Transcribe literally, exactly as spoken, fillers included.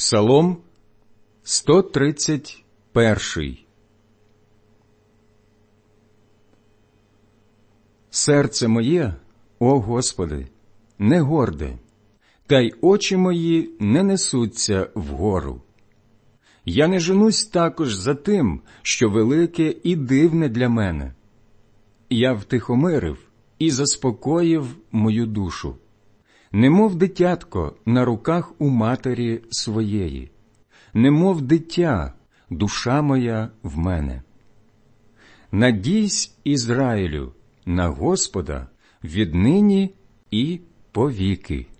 Псалом сто тридцять перший. Серце моє, о Господи, не горде, та й очі мої не несуться вгору. Я не женусь також за тим, що велике і дивне для мене. Я втихомирив і заспокоїв мою душу, немов дитятко на руках у матері своєї, немов дитя, душа моя в мене. Надійсь, Ізраїлю, на Господа віднині і повіки.